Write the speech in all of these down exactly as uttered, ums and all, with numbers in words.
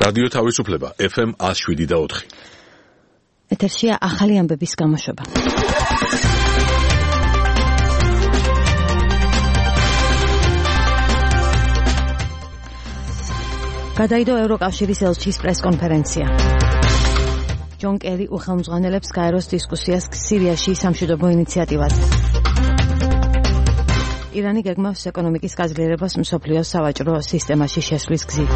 რადიო თავისუფლება ეფ ემ one oh seven და four. ეთერშია ახალი ამბების გამოშვება. გადაიდო ევროკავშირის ელჩის პრესკონფერენცია. ჯონ კერი უხელმძღვანელებს გაეროს დისკუსიას სირიაში სამშვიდობო ინიციატივაზე. ირანი გეგმავს ეკონომიკის გაძლიერებას მსოფლიოს სავაჭრო სისტემაში შესვლის გზით.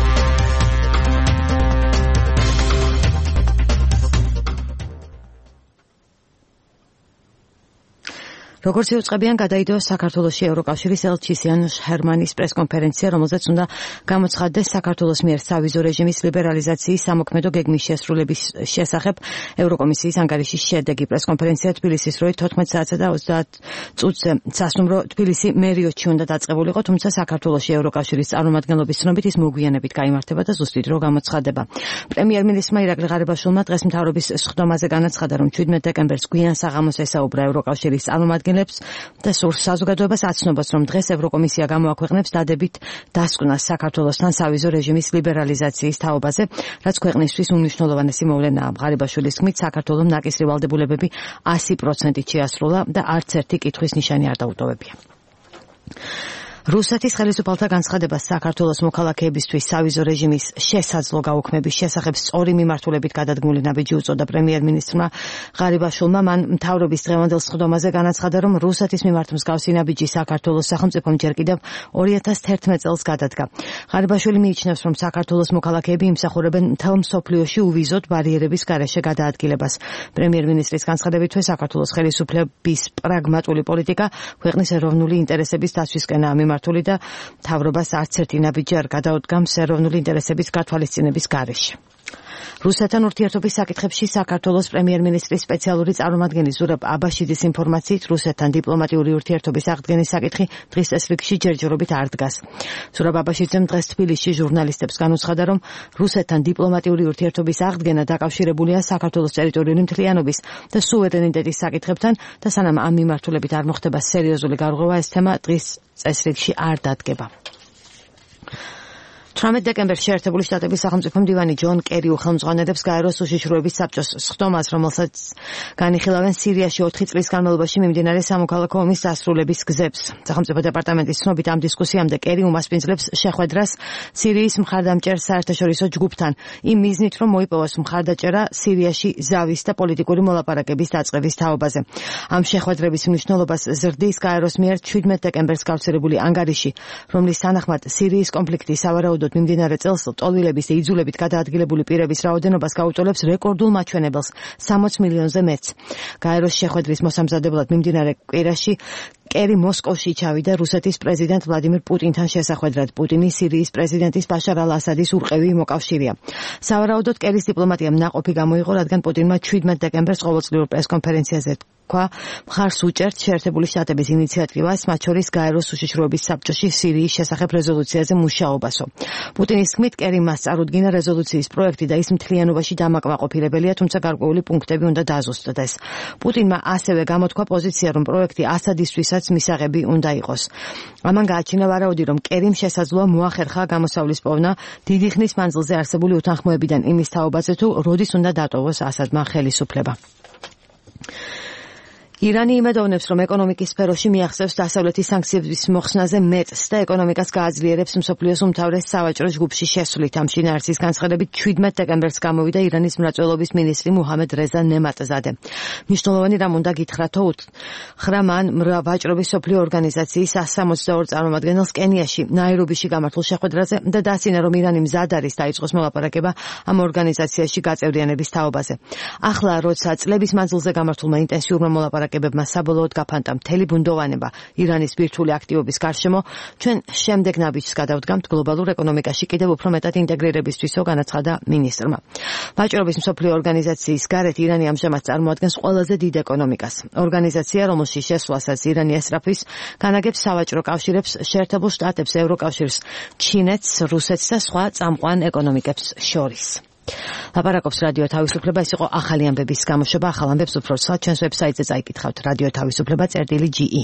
როგორც იუწყებიან, გადაიდო საქართველოში ევროკავშირის ელჩის იანუშ ჰერმანის პრესკონფერენცია, რომელზეც უნდა გამოცხადდეს საქართველოს მიერ სავიზო რეჟიმის ლიბერალიზაციის სამოქმედო გეგმის შესრულების შესახებ ევროკომისიის ანგარიშის შედეგი. პრესკონფერენცია თბილისის როით თოთხმეტ საათსა და ოცდაათ წუთზე სასტუმრო თბილისი მერიოტში უნდა დაწყებულიყო, თუმცა საქართველოში ევროკავშირის წარმომადგენლობის ცნობით ის მოგვიანებით გაიმართება და ზუსტი დრო გამოცხადება. პრემიერ-მინისტრმა ირაკლი ღარიბაშვილმა დღეს მთავრობის სხდომაზე განაცხადა, რომ შვიდმეტ დეკემბერს გვიან საღამოს ესაუბრა ევროკავშირის წარმომადგენლებს და სურს საზოგადოებას აცნობას, რომ დღეს ევროკომისია გამოაქვეყნებს დადებით დასკვნას საქართველოსთან სავიზო რეჟიმის ლიბერალიზაციის თაობაზე, რაც ქვეყნისთვის უმნიშვნელოვანესი მოვლენაა. ღარიბაშვილის თქმით, საქართველომ ნაკისრი ვალდებულებები one hundred percent-ით შეასრულა და არც ერთი კითხვის ნიშანი არ დაუტოვებია. რუსეთის ხელისუფალთა განცხადებას საქართველოს მოქალაქეებისთვის სავიზო რეჟიმის შესაძლო გაუქმების შესახებ სწორი მიმართულებით გადადგმული ნაბიჯი უწოდა პრემიერ-მინისტრმა ღარიბაშვილმა. მან მთავრობის დღევანდელ სხდომაზე განაცხადა, რომ რუსეთის მიმართ მსგავსი ნაბიჯი საქართველოს სახელმწიფომ ჯერ კიდევ two thousand one წელს გადადგა. ღარიბაშვილი მიიჩნევს, რომ საქართველოს მოქალაქეები იმსახურებენ მთელ მსოფლიოში უვიზოდ ბარიერების გარეშე გადაადგილებას. პრემიერ-მინისტრის განცხადებითვე საქართველოს ხელისუფლების პრაგმატული პოლიტიკა ქვეყნის ეროვნული ინტერესების დაცვისკენაა მიმართული და მთავრობას არც ერთი ნაბიჯი არ გადაუდგამს ეროვნული ინტერესების გათვალისწინების გარეშე. რუსეთთან ურთიერთობის საკითხებში საქართველოს პრემიერ-მინისტრის სპეციალური წარმომადგენელი ზურაბ აბაშიძის ინფორმაციით, რუსეთთან დიპლომატიური ურთიერთობის აღდგენის საკითხი დღის წესრიგში ჯერჯერობით არ დგას. ზურაბ აბაშიძემ დღეს თბილისში ჟურნალისტებს განუცხადა, რომ რუსეთთან დიპლომატიური ურთიერთობის აღდგენა დაკავშირებულია საქართველოს ტერიტორიული მთლიანობის და სუვერენიტეტის საკითხებთან და სანამ ამ მიმართულებით არ მოხდება სერიოზული გარღვევა, ეს თემა დღის წესრიგში არ დადგება. თვრამეტ დეკემბერში შეერთებული შტატების სახელმწიფო მდივანი ჯონ კერი უხელმძღვანელებს გაეროს უშიშროების საბჭოს სხდომას, რომელსაც განიხილავენ სირიაში ოთხი წლის განმავლობაში მიმდინარე სამოქალაქო ომის დასრულების გზებს. სახელმწიფო დეპარტამენტის ცნობით ამ დისკუსიამდე კერი უმასპინძლებს შეხვედრას სირიის მხარდამჭერ საერთაშორისო ჯგუფთან, იმ მიზნით, რომ მოიპოვოს მხარდაჭერა სირიაში ზავის და პოლიტიკური მოლაპარაკების დაწყების თაობაზე. ამ შეხვედრების მნიშვნელობას ზრდის გაეროს მიერ შვიდმეტ დეკემბერს გავრცელებული ანგარიში, რომლის თანახმად სირიის კონფლიქტი სავარაუდოდ მიმდინარე წელს ტოლვილების და იძულებით გადაადგილებული პირების რაოდენობას გაუტოლებს რეკორდულ მაჩვენებელს sixty მილიონზე მეტს. გაეროს შეხვედრის მოსამზადებლად მიმდინარე კვირაში კერი მოსკოვში ჩავიდა რუსეთის პრეზიდენტ ვლადიმირ პუტინთან შესახვედრად. პუტინი სირიის პრეზიდენტის ბაშარ ალ-ასადის ურყევი მოკავშირეა. სავარაუდოდ კერის დიპლომატიამ ნაყოფი გამოიღო, რადგან პუტინმა შვიდმეტ დეკემბერს ყოველწლიურ პრესკონფერენციაზე თქვა, მხარს უჭერთ შეერთებული შტატების ინიციატივას, მათ შორის გაეროს უშიშროების საბჭოში სირიის შესახებ რეზოლუციაზე მუშაობასო. პუტინის თქმით, კერი მას წარუდგინა რეზოლუციის პროექტი და ის მთლიანობაში დამაკმაყოფილებელია, თუმცა გარკვეული პუნქტები უნდა დაზუსტდეს. პუტინმა ასევე გამოთქვა პოზიცია, რომ პროექტი ასადისთვისაც მისაღები უნდა იყოს. ამან გააჩინა ვარაუდი, რომ კერიმ შესაძლოა მოახერხა გამოსავლის პოვნა დიდი ხნის მანძილზე არსებული უთანხმოებიდან იმის თაობაზე, თუ როდის უნდა დატოვოს ასადმა ხელისუფლება. ირანი იმედოვნებს, რომ ეკონომიკის სფეროში მიაღწევს დასავლეთის სანქციების მოხსნაზე მეტს და ეკონომიკას გააძლიერებს მსოფლიოს უმთავრეს სავაჭრო ჯგუფში შესვლით. ამ შინაარსის განცხადებით შვიდმეტ დეკემბერს გამოვიდა ირანის მრეწველობის მინისტრი მუჰამედ რეზა ნემატზადე. მნიშვნელოვანი რამ უნდა გითხრათო უთხრა მან ვაჭრობის მსოფლიო ორგანიზაციის one hundred sixty-two წარმომადგენელს კენიაში, ნაირობიში გამართულ შეხვედრაზე და დაცინა, რომ ირანი მზად არის დაიწყოს მოლაპარაკება ამ ორგანიზაციაში გაწევრიანების თაობაზე. ახლა, როცა წლების მანძილზე გამართულმა ინტენსიურმა მოლაპარაკებამ საბოლოოდ გაფანტა მთელი ბუნდოვანება ირანის ბირთვული აქტივობის გარშემო, ჩვენ შემდეგ ნაბიჯს გადავდგამთ გლობალურ ეკონომიკაში კიდევ უფრო მეტად ინტეგრირებისთვისო, განაცხადა მინისტრმა. ვაჭრობის მსოფლიო ორგანიზაციის გარეთ ირანი ამჟამად წარმოადგენს ყველაზე დიდ ეკონომიკას. ორგანიზაცია, რომელშიც შესვლასაც ირანი ესწრაფვის, განაგებს სავაჭრო კავშირებს შეერთებულ შტატებს, ევროკავშირს, ჩინეთს, რუსეთს და სხვა წამყვან ეკონომიკებს შორის. ლაპარაკობს რადიო თავისუფლება, ეს იყო ახალი ამბების გამოშვება. ახალ ამბებს უფრო ცალ ჩვენს ვებსაიტზე წაიკითხავთ რადიო თავისუფლება წერტილი ჯი ი.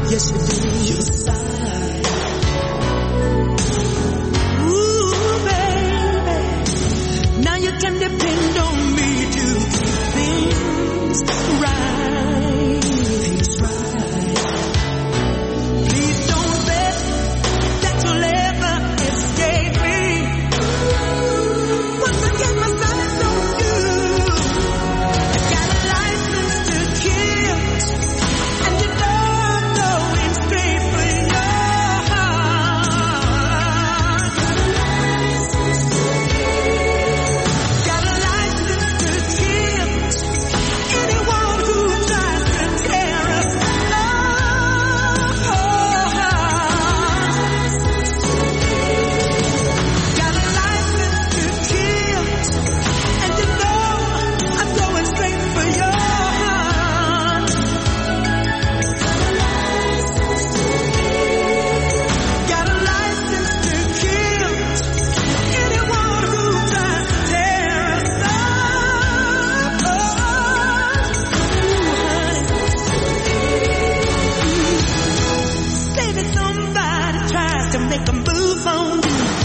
Yes, you do. You sigh. Ooh, baby. Now you can depend on me to keep things right. Things right. Please don't bet that you'll ever escape me. Once again, my son is on you. I got a license to kill, and you know I'm going straight for your heart. Got a license to kill anyone who tries to tear us apart. Got a license to kill, and you know I'm going straight for your heart. Got a license to kill anyone who tries to tear us apart. Say that somebody tries to make a move on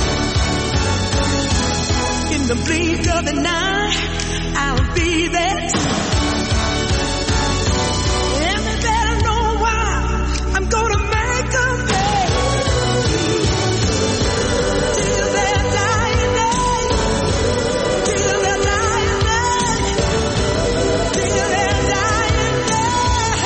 you. In the blink of an eye, I'll be there too. And they better know why I'm gonna make them pay. Till their dying day. Till their dying day. Till their dying day.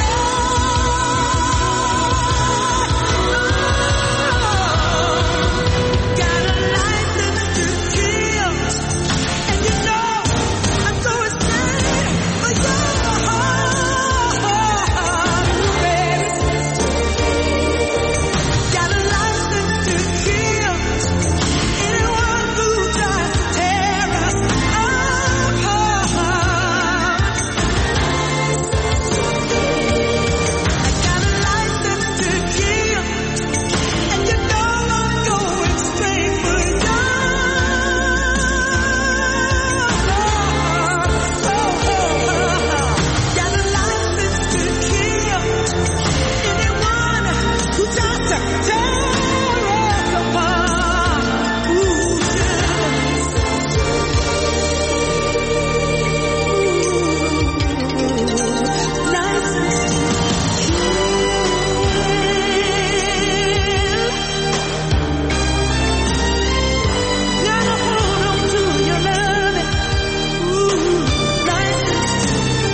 Got a license to kill, and you know I'm going straight for your heart, baby. Got a license to kill anyone who tries to tear us apart. I got a license to kill, and you know I'm going straight for your heart. Got a license to kill anyone who tries to tear us apart. Ooh, license to gotta hold on to your loving. Ooh, license to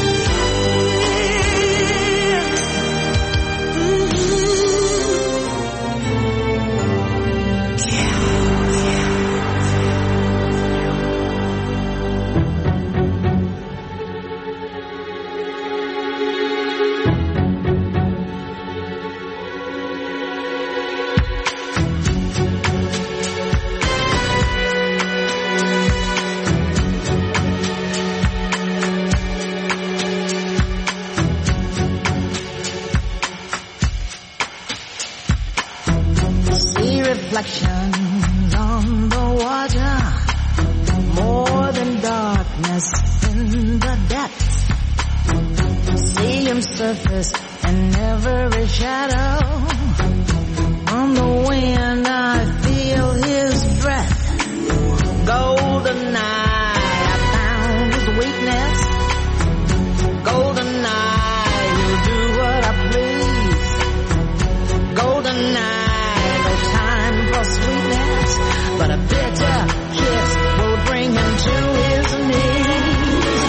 See reflections on the water, more than darkness in the depths. See him surface in every shadow. On the wind I feel his breath. Golden eye, I found his weakness. Golden eye, he'll do what I please. Golden eye, no time for sweetness, but a bitter kiss will bring him to his knees.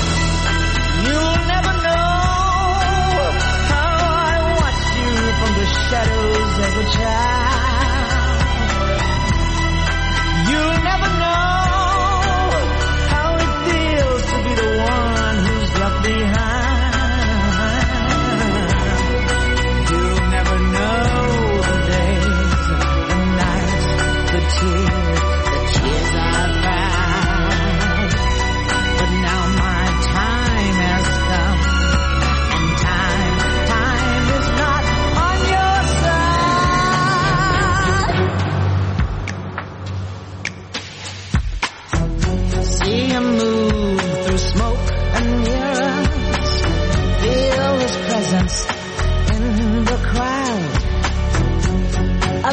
You'll never know how I watch you from the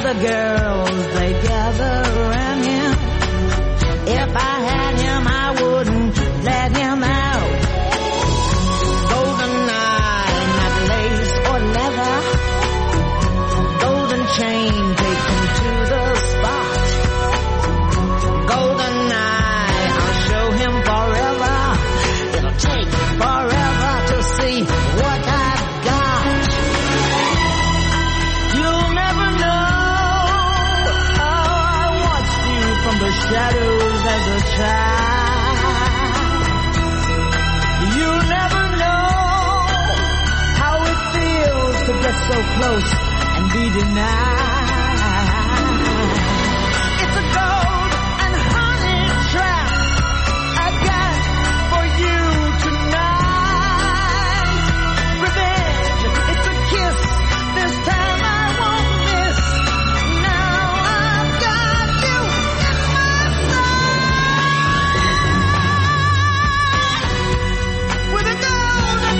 other girls, they gather around him. If I had him, I wouldn't let him out. Golden eye, not lace or leather. Golden chain, take him to the spot. Golden eye, I'll show him forever. It'll take forever to see what I've got. You'll never know how I watched you from the shadows as a child. You'll never know how it feels to get so close and be denied. It's a gold and honey trap I got for you tonight. Revenge, it's a kiss. This time I won't miss. Now I've got you in my sight. With a golden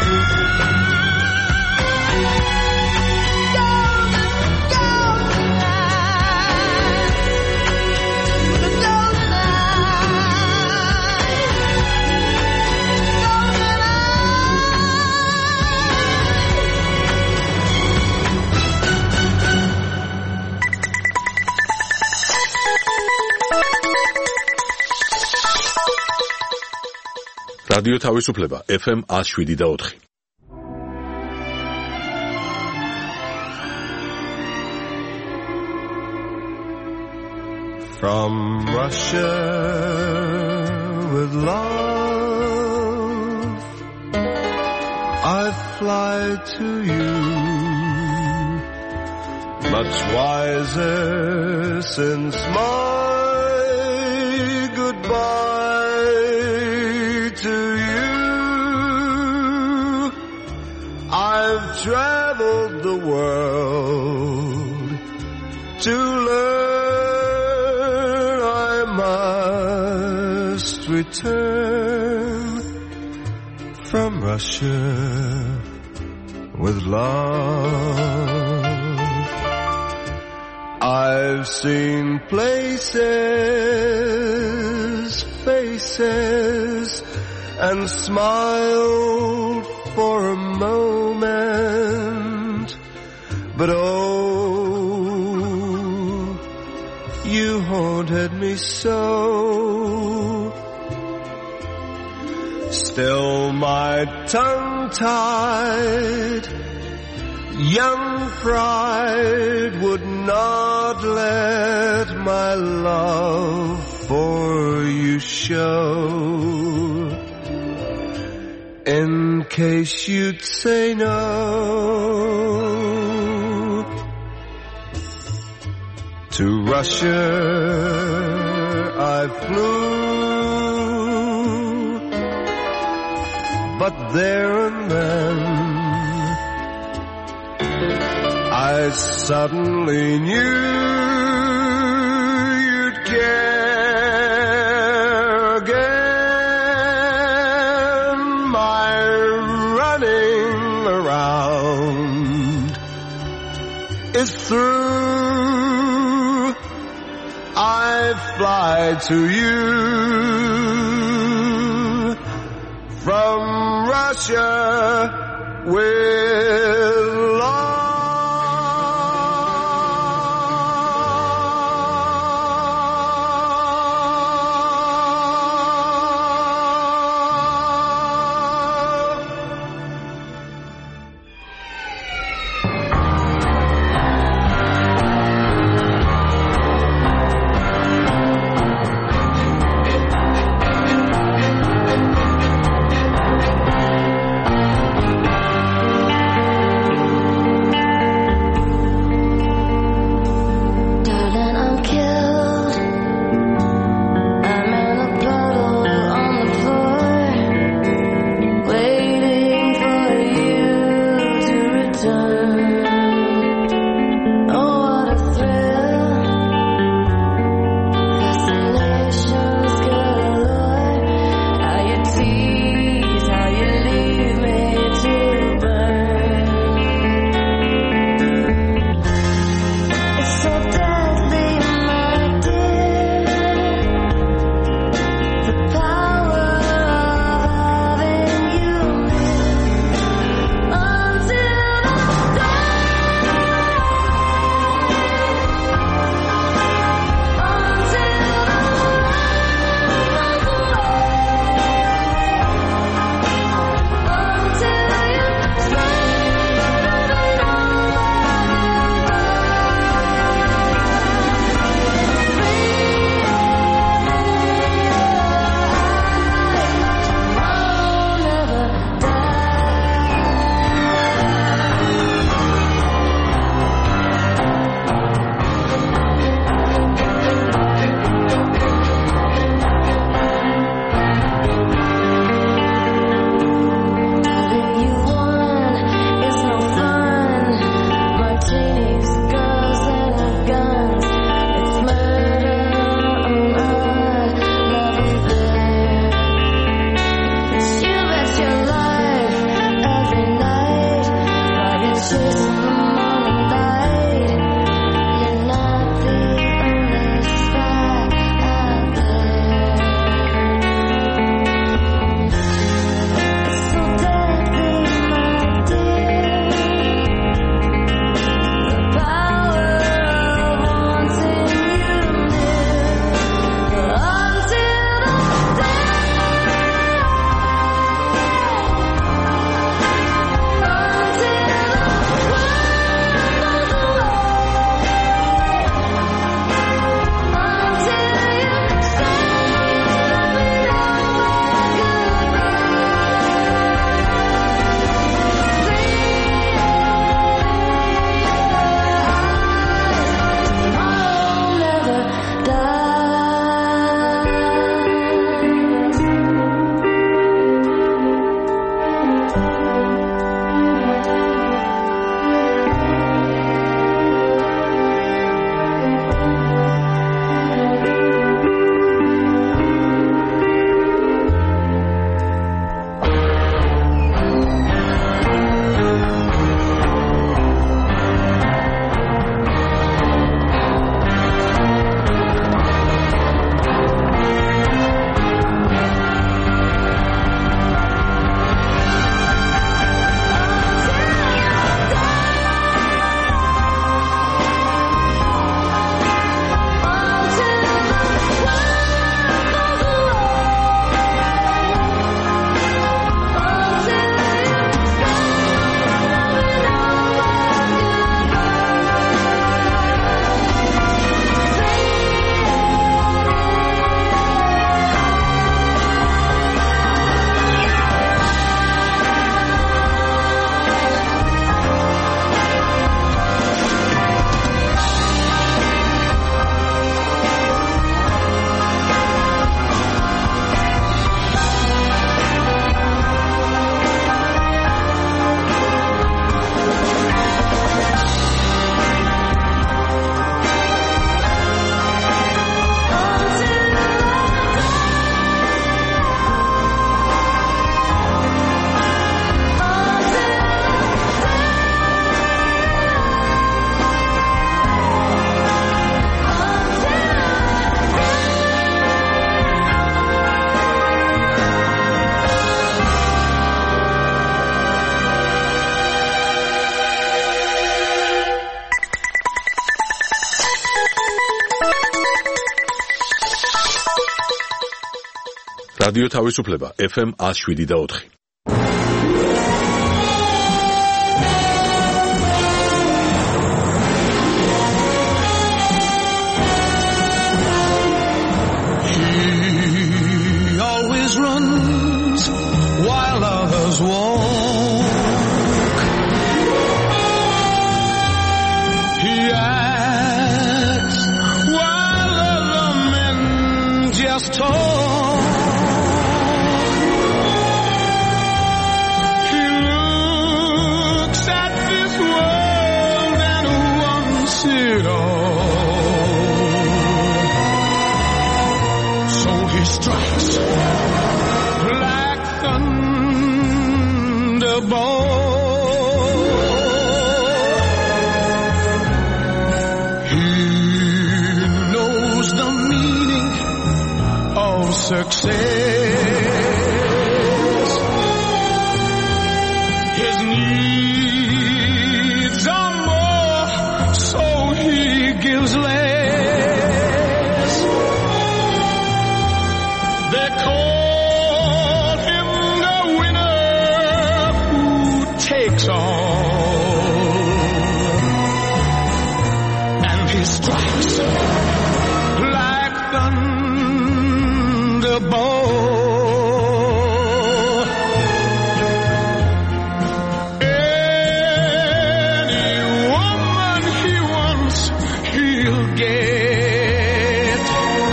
რადიო თავისუფლება F M one oh seven და four. From Russia with love I fly to you, much wiser since my goodbye to you. I've traveled the world to learn I must return from Russia with love. I've seen places, faces, and smiled for a moment, but oh, you haunted me so. Still my tongue-tied young pride would not let my love for you show. In case you'd say no, to Russia I flew, but there and then I suddenly knew you'd care again. My running around is through. I fly to you from Russia with love. რადიო თავისუფლება ეფ ემ one oh seven და four. He always runs while others walk. He acts while other men just talk. He looks at this world and wants it all. So he strikes like thunderbolt. He knows the meaning of success. His needs are more, so he gives less. They call him the winner who takes all. And he strikes like thunderbolt. Any woman he wants, he'll get.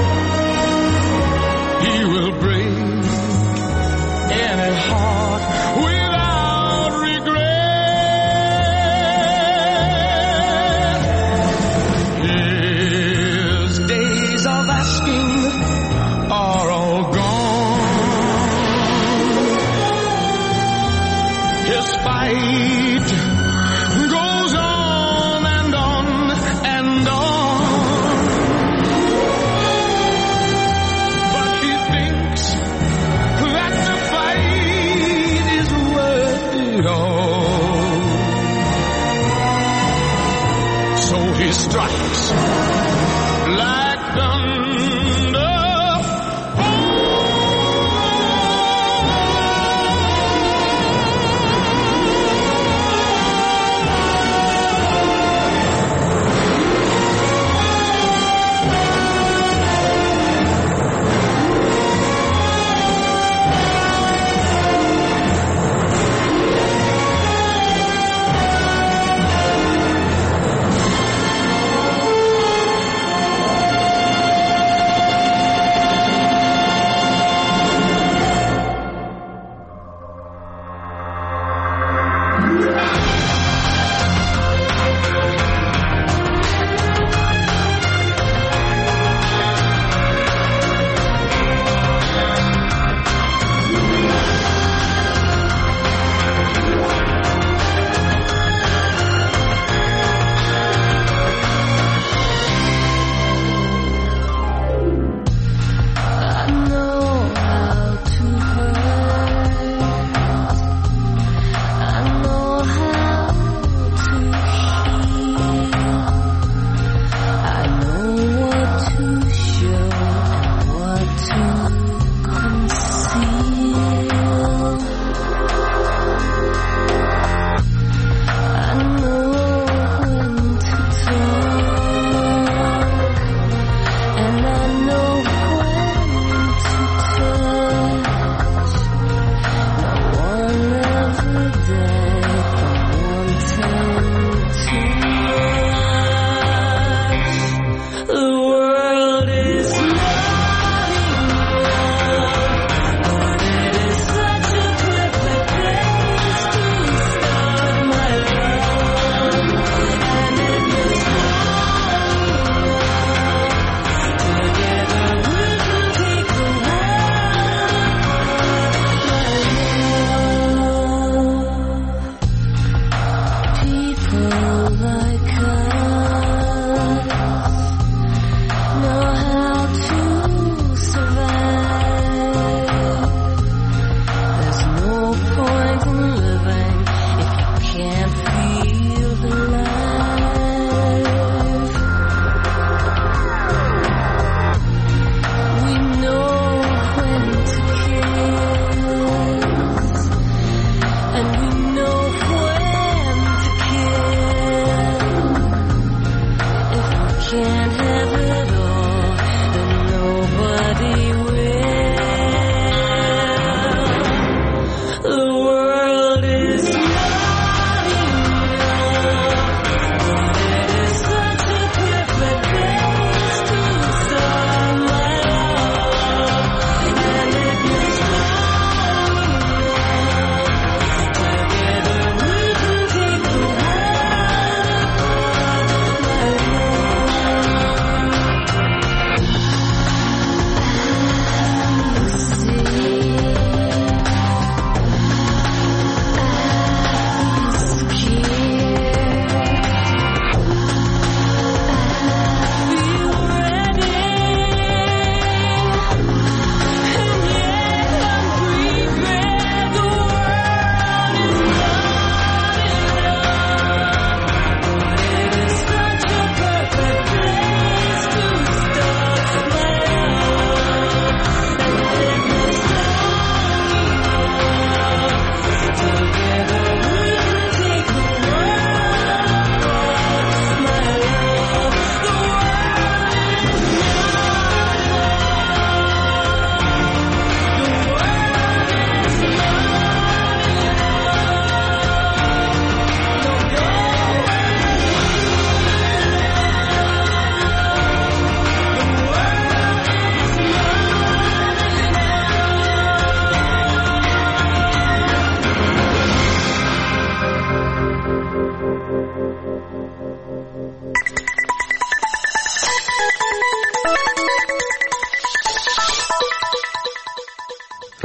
He will break any heart without regret. His days of asking are all gone. His fight goes on and on and on. But he thinks that the fight is worth it all. So he strikes like thunder.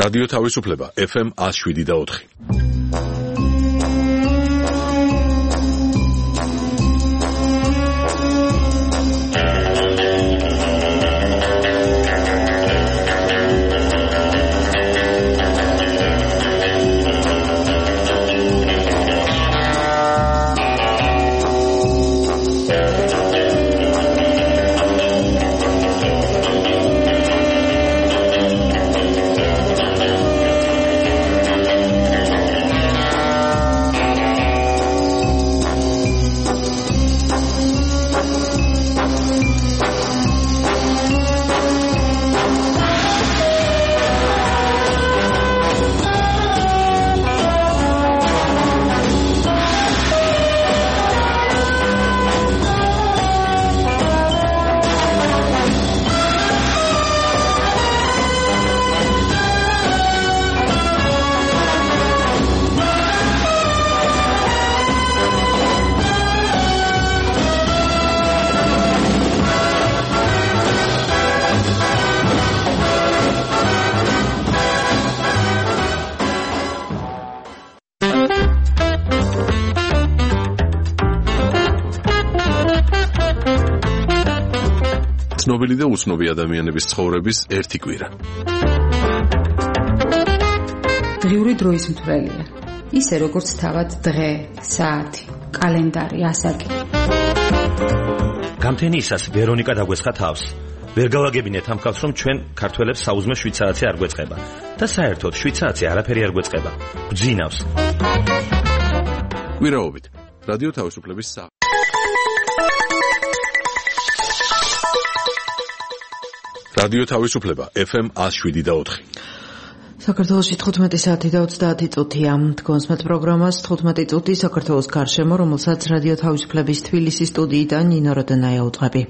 რადიო თავისუფლება ეფ ემ one oh seven და four. ცნობილი და უცნობი ადამიანების ცხოვრების ერთი კვირა. დღიური დროის მთვრელია. ისე როგორც თავად დღე, საათი, კალენდარი, ასაკი. გამთენიისას ვერონიკა დაგვესხა თავს. ვერ გავაგებინეთ ამ ხალხს, რომ ჩვენ ქართველებს საუზმე შვიცარაცი არ გვეწყება და საერთოდ შვიცარაცი არაფერი არ გვეწყება. გვძინავს. კვირაობით რადიო თავისუფლების სა რადიო თავისუფლება ეფ ემ one oh seven და four. საქართველოში თხუთმეტი საათი და ოცდაათი წუთია. დგონსმეთ პროგრამას თხუთმეტი წუთი საქართველოს გარშემო, რომელსაც რადიო თავისუფლების თბილისის სტუდიიდან ნინო როდენაია უძღვები.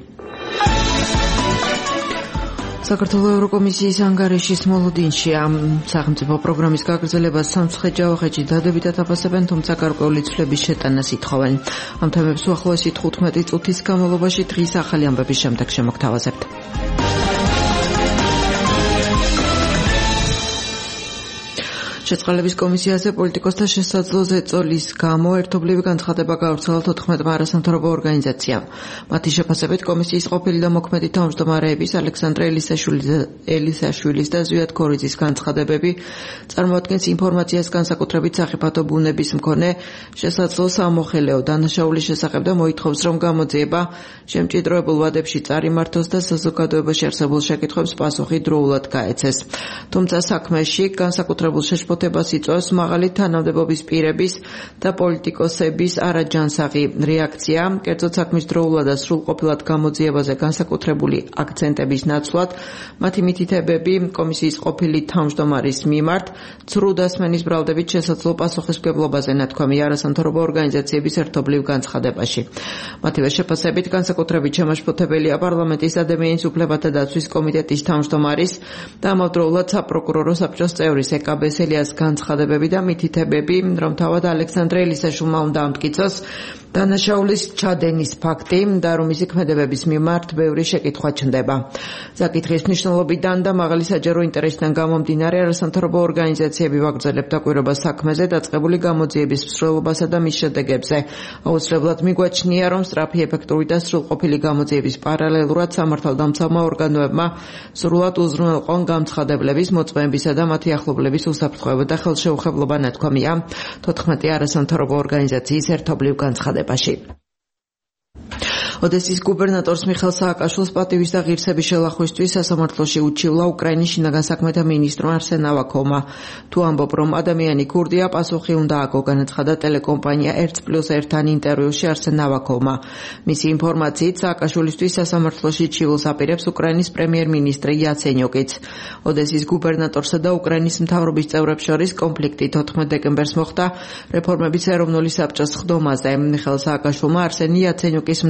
საქართველოს ევროკომისიის ანგარიშის მოლოდინშია. სახელმწიფო პროგრამის გაგრძელებას სამცხე ჯავახეთში დადებითად აფასებენ, თუმცა გარკვეული ცვლილების შეტანას ითხოვენ. ამ თემებს უახლოესი თხუთმეტი წუთის განმავლობაში დღის ახალი ამბების შემდეგ შემოგთავაზებთ. შეწყალების კომისიაზე პოლიტიკოსთა შესაძლო ზეწოლის გამო ერთობლივი განცხადება გავრცელა თოთხმეტმა არასამთავრობო ორგანიზაციამ. მათი შეფასებით კომისიის ყოფილი და მოქმედი თავმჯდომარეების ალექსანდრე ელისაშვილის და ზვიად ქორიძის განცხადებები წარმოადგენს ინფორმაციას განსაკუთრებით სახიფათო ბუნების მქონე შესაძლო სამოხელეო დანაშაულის შესახებ და მოითხოვს, რომ გამოძიება შემჭიდროებულ ვადებში წარიმართოს და საზოგადოებაში არსებულ შეკითხვებს პასუხი დროულად გაეცეს. თუმცა საქმეში განსაკუთრებულ შეშფოთებას იწვევს მაღალი თანამდებობის პირების და პოლიტიკოსების არაჯანსაღი რეაქცია, კერძოდ საქმის დროულად და სრულყოფილად გამოძიებაზე განსაკუთრებული აქცენტების ნაცვლად, მათი მითითებები კომისიის ყოფილი თავმჯდომარის მიმართ ცრუ დასმენის ბრალდებით შესაძლო პასუხისმგებლობაზე ნათქვამი არასამთავრობო ორგანიზაციების ერთობლივ განცხადებაში. მათივე შეფასებით განსაკუთრებით შემაშფოთებელია პარლამენტის ადამიანის უფლებათა დაცვის კომიტეტის თავმჯდომარის და ამავდროულად საპროკურორო საბჭოს წევრის ეკაბეს ელიას განცხადებები და მითითებები, რომ თავად ალექსანდრე ელისაშვილმა უნდა ამტკიცოს დანაშაულის ჩადენის ფაქტი და რომ მისი ქმედებების მიმართ ბევრი შეკითხვა ჩნდება. საკითხის მნიშვნელობიდან და მაღალი საჯარო ინტერესიდან გამომდინარე არასამთავრობო ორგანიზაციები ვაგრძელებთ დაკვირვებას საქმეზე დაწყებული გამოძიების მსვლელობასა და მის შედეგებზე. აუცილებლად მიგვაჩნია, რომ სწრაფი, ეფექტური და სრულყოფილი გამოძიების პარალელურად სამართალდამცავმა ორგანოებმა სრულად უზრუნველყონ განცხადებლების, მოწმეებისა და მათი ახლობლების უსაფრთხოება და ხელშეუხებლობა ნათქვამია თოთხმეტი არასამთავრობო ორგანიზაციის ერთობლივ განცხადებაში. ოდესის გუბერნატორს მიხეილ სააკაშვილს პატივის და ღირსების შელახვისთვის სასამართლოში უჩივლა უკრაინის შინაგან საქმეთა მინისტრმა არსენ ავაკოვმა. თუ ამბობ, რომ ადამიანი ქურდია, პასუხი უნდა აგო, განაცხადა ტელეკომპანია ერთ პლუს ერთთან ინტერვიუში არსენ ავაკოვმა. მისი ინფორმაციით სააკაშვილისთვის სასამართლოში ჩივლს აპირებს უკრაინის პრემიერ-მინისტრი იაცენიუკიც. ოდესის გუბერნატორსა და უკრაინის მთავრობის წევრებს შორის კონფლიქტი თოთხმეტ დეკემბერს მოხდა რეფორმების ეროვნული საბჭოს სხდომაზე. მიხეილ სააკაშვილმა არსენ იაცენიუკის მთავრობა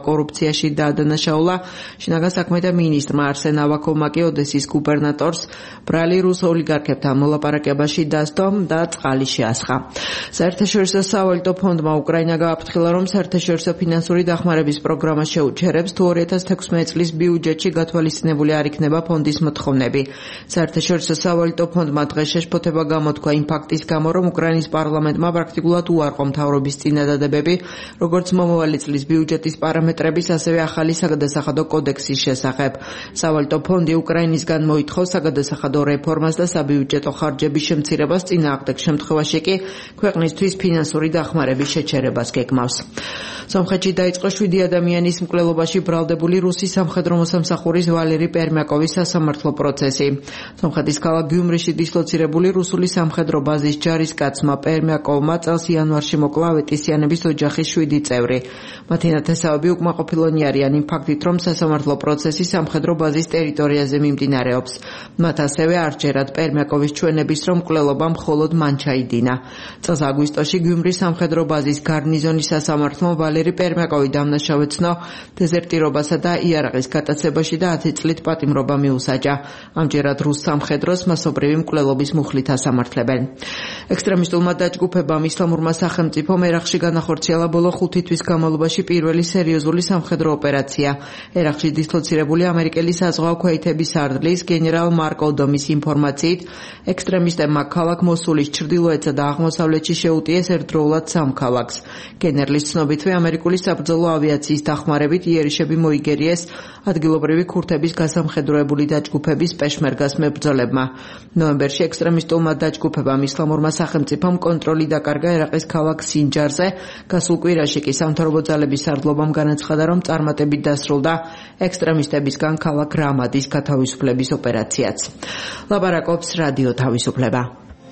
კორუფციაში დაადანაშაულა. შინაგან საქმეთა მინისტრმა არსენ ავაკოვმა კი ოდესის გუბერნატორს ბრალი რუს ოლიგარქებთან მოლაპარაკებაში დასდო და წყალი შეასხა. საერთაშორისო სავალუტო ფონდმა უკრაინა გააფრთხილა, რომ საერთაშორისო ფინანსური დახმარების პროგრამა შეუჩერებს თუ ორი ათას თექვსმეტ წლის ბიუჯეტში გათვალისწინებული არ იქნება ფონდის მოთხოვნები. საერთაშორისო სავალუტო ფონდმა დღეს შეშფოთება გამოთქვა იმ ფაქტის გამო, რომ უკრაინის პარლამენტმა პრაქტიკულად უარყო მთავრობის წინადადებები, როგორც მომავალი წლის ბიუჯეტის პარამეტრების, ასევე ახალი საგადასახადო კოდექსის შესახებ. სავალუტო ფონდი უკრაინისგან მოითხოვს საგადასახადო რეფორმას და საბიუჯეტო ხარჯების შემცირებას, წინააღმდეგ შემთხვევაში კი ქვეყნისთვის ფინანსური დახმარების შეჩერებას გეგმავს. სომხეთში დაიწყო შვიდი ადამიანის მკვლელობაში ბრალდებული რუსი სამხედრო მოსამსახურის ვალერი პერმიაკოვის სასამართლო პროცესი. სომხეთის ქალაქ გიუმრიში დისლოცირებული რუსული სამხედრო ბაზის ჯარისკაცმა პერმიაკოვმა წელს იანვარში მოკლა ავეტისიანების ოჯახის შვიდი წევრი. მათი ნათესავები უკმაყოფილონი არიან იმ ფაქტით, რომ სასამართლო პროცესი სამხედრო ბაზის ტერიტორიაზე მიმდინარეობს. მათ ასევე არ ჯერათ პერმიაკოვის ჩვენების, რომ მკვლელობა მხოლოდ მან ჩაიდინა. წელს აგვისტოში გიუმრის სამხედრო ბაზის გარნიზონის სასამართლომ ვალერი პერმიაკოვი დამნაშავეცნო დეზერტირობასა და იარაღის გატაცებაში და ათი წლით პატიმრობა მიუსაჯა. ამჯერად რუს სამხედროს მასობრივი მკვლელობის მუხლით ასამართლებენ. ექსტრემისტულმა დაჯგუფებამ ისლამურმა სახელმწიფომ ერაყში განახორციელა ბოლო ხუთი თვის განმავლობაში პირველი სერიოზული სამხედრო ოპერაცია. ერაყში დისლოცირებული ამერიკელი საზღვაო ქვეითების არტილერიის გენერალ მარკ ოდომის ინფორმაციით, ექსტრემისტებმა ქალაქ მოსულის ჩრდილოეთსა და აღმოსავლეთში შეუტიეს ერთდროულად სამ ქალაქს. გენერლის ცნობითვე ამერიკული საბრძოლო ავიაციის დახმარებით იერიშები მოიგერიეს ადგილობრივი ქურთების გასამხედროებული დაჯგუფების პეშმერგას მებრძოლებმა. ნოემბერში ექსტრემისტულმა დაჯგუფებამ ისლამურმა სახელმწიფომ კონტროლი დაკარგა ერაყის ქალაქ სინჯარზე. გასულ კვირაში კი სამთავრობო ძალების სარდლობამ განაცხადა, რომ წარმატებით დასრულდა ექსტრემისტებისგან ქალაქ რამადის გათავისუფლების ოპერაციაც. ლაპარაკობს რადიო თავისუფლება.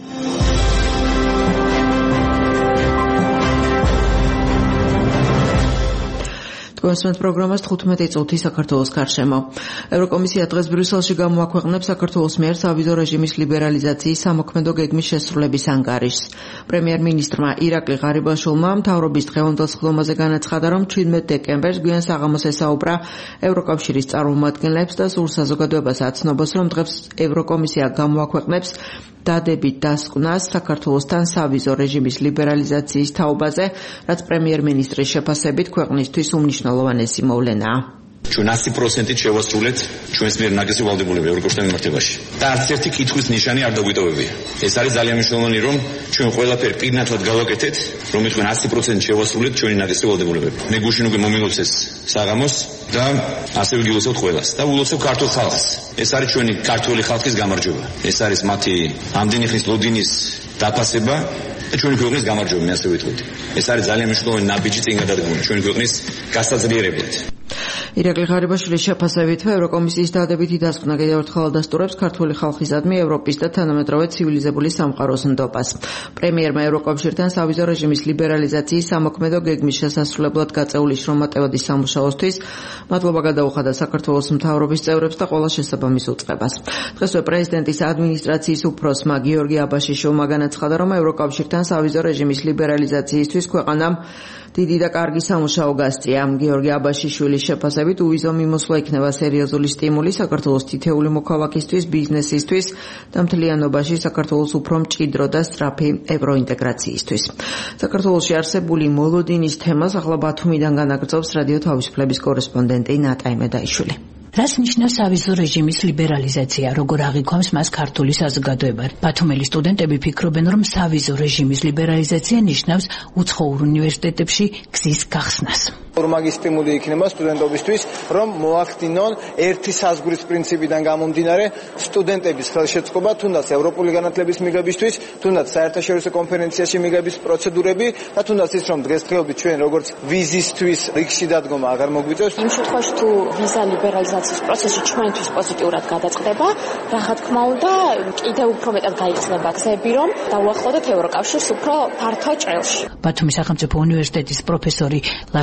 თქვენს პროგრამას თხუთმეტი წუთი საქართველოს გარშემო. ევროკომისია დღეს ბრიუსელში გამოაქვეყნებს საქართველოს მიერ სავიზო რეჟიმის ლიბერალიზაციის სამოქმედო გეგმის შესრულების ანგარიშს. პრემიერ-მინისტრმა ირაკლი ღარიბაშვილმა მთავრობის დღევანდელ სხდომაზე განაცხადა, რომ ჩვიდმეტ დეკემბერს გვიან საღამოს ესაუბრა ევროკავშირის წარმომადგენლებს და სულ საზოგადოებას აცნობს, რომ დღეს ევროკომისია გამოაქვეყნებს დადებით დასკვნას საქართველოსთან სავიზო რეჟიმის ლიბერალიზაციის თაობაზე, რაც პრემიერ-მინისტრის შეფასებით ქვეყნისთვის უმნიშვნელოვანესი მოვლენაა. ჩვენ ასი პროცენტით შევასრულეთ ჩვენს მიერ ნაგზი ვალდებულება ევროკავშირთან მიმართებაში. და არც ერთი კითხვის ნიშანი არ დაგვიტოვებია. ეს არის ძალიან მნიშვნელოვანი, რომ ჩვენ ყველაფერი პირნათლად გავაკეთეთ, რომ თქვენ ასი პროცენტით შევასრულეთ ჩვენი ნაგზი ვალდებულებები. მე გუშინ უკვე მომილოცეს ეს საღამოს და ასევე გილოცავთ ყველას და ულოცავ ქართულ ხალხს. ეს არის ჩვენი ქართული ხალხის გამარჯვება. ეს არის მათი ამდენი ხნის ლოდინის დაფასება და ჩვენი ქვეყნის გამარჯვება, მე ასე ვიტყოდი. ეს არის ძალიან მნიშვნელოვანი ნაბიჯი წინ გადადგმული ჩვენი ქვეყნის გასაძლიერებლად. ირაკლი ღარიბაშვილის შეფასებით ევროკომისიის დადებითი დასკვნა კიდევ ერთხელ ადასტურებს ქართული ხალხისადმი ევროპის და თანამედროვე ცივილიზებული სამყაროს ნდობას. პრემიერმა ევროკავშირთან სავიზო რეჟიმის ლიბერალიზაციის სამოქმედო გეგმის შესასრულებლად გაწეული შრომატევადის სამუშაოსთვის მადლობა გადაუხადა საქართველოს მთავრობის წევრებს და ყველა შესაბამის უწყებას. დღესვე პრეზიდენტის ადმინისტრაციის უფროსმა გიორგი აბაშიშვილმა განაცხადა, რომ ევროკავშირთან სავიზო რეჟიმის ლიბერალიზაციისთვის ქვეყანამ დიდი და კარგი სამუშაო გასწია. გიორგი აბაშიშვილის შეფასებით უვიზო მიმოსვლა იქნება სერიოზული სტიმული საქართველოს თითეული მოქალაქისთვის, ბიზნესისთვის და მთლიანობაში საქართველოს უფრო მჭიდრო და სწრაფი ევროინტეგრაციისთვის. საქართველოში არსებული მოლოდინის თემას ახლა ბათუმიდან განაგრძობს რადიო თავისუფლების კორესპონდენტი ნატა იმედაიშვილი. რას ნიშნავს სავიზო რეჟიმის ლიბერალიზაცია, როგორ აღიქვამს მას ქართული საზოგადოება? ბათუმელი სტუდენტები ფიქრობენ, რომ სავიზო რეჟიმის ლიბერალიზაცია ნიშნავს უცხოურ უნივერსიტეტებში გზის გახსნას. ორმაგი სტიმული იქნება სტუდენტობისთვის, რომ მოახდინონ ერთი საზღვრის პრინციპიდან გამომდინარე სტუდენტების ხელშეწყობა, თუნდაც ევროპული განათლების მიღებისთვის, თუნდაც საერთაშორისო კონფერენციაში მიღების პროცედურები და თუნდაც ის, რომ დღესდღეობით ჩვენ როგორც ვიზისთვის რიგში დადგომა აღარ მოგვიწევს. იმ შემთხვევაში თუ ვიზა ლიბერალიზაციის პროცესი ჩვენთვის პოზიტიურად გადაწყდება, რა თქმა უნდა, კიდევ უფრო მეტად გაიხსნება გზები, რომ დავუახლოვდეთ ევროკავშირს უფრო ფართო ჭრილში. ბათუმის სახელმწიფო უნივერსიტეტის პროფესორი ლაშა ბაჟუნა